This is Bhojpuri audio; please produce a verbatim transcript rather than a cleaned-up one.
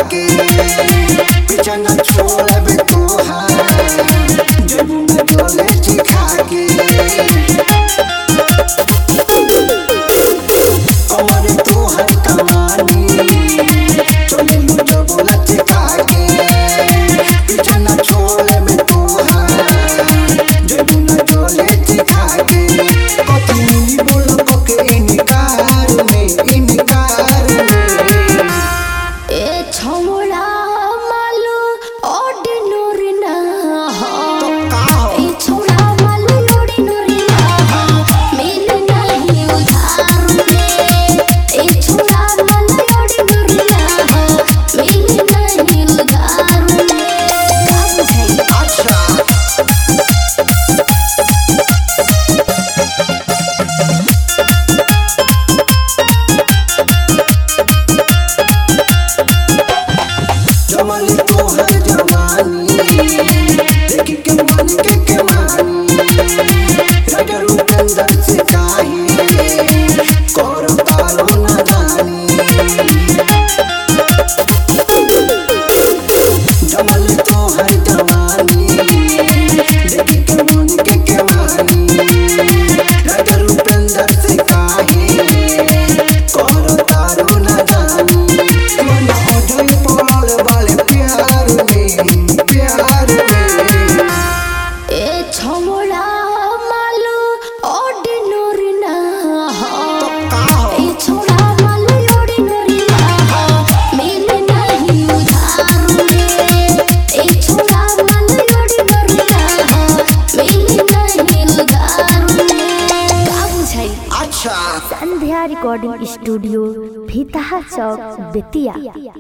के पीछा न छोड़बे तोहार जब मैं डोले चिखा के कमर तोहर कमानी चले मुझे बोला चिखा के पीछा न छोड़बे तोहार जब मैं डोले चिखा के कथी मिली बोल के इनकार में इनकार में ए छोड़ा मालू ऑर्डिनरी ना हो तो का हो ए छोड़ा मालू ऑर्डिनरी ना हो मिले नहीं उधार में ए छोड़ा मालू ऑर्डिनरी ना हो मिले नहीं उधार में का बुझाई अच्छा जमानी तोहर जवानी देख के मन के के मानी रगरू कंदर से काहे करो तारो ना जानी जमानी तोहर जवानी देख के मन के के मानी रगरू कंदर से काहे करो तारो ना जानी मन हो जाए पड़ल वाले प्यार में प्यार में ए छोड़ा मालू ऑर्डिनरी ना हो तो का हो ए छोड़ा मालू ऑर्डिनरी ना हो मिले नहीं उधार में ए छोड़ा मालू ऑर्डिनरी ना हो मिले नहीं उधार में का बुझाई अच्छा संध्या रिकॉर्डिंग स्टूडियो भीतहा चौक बेतिया।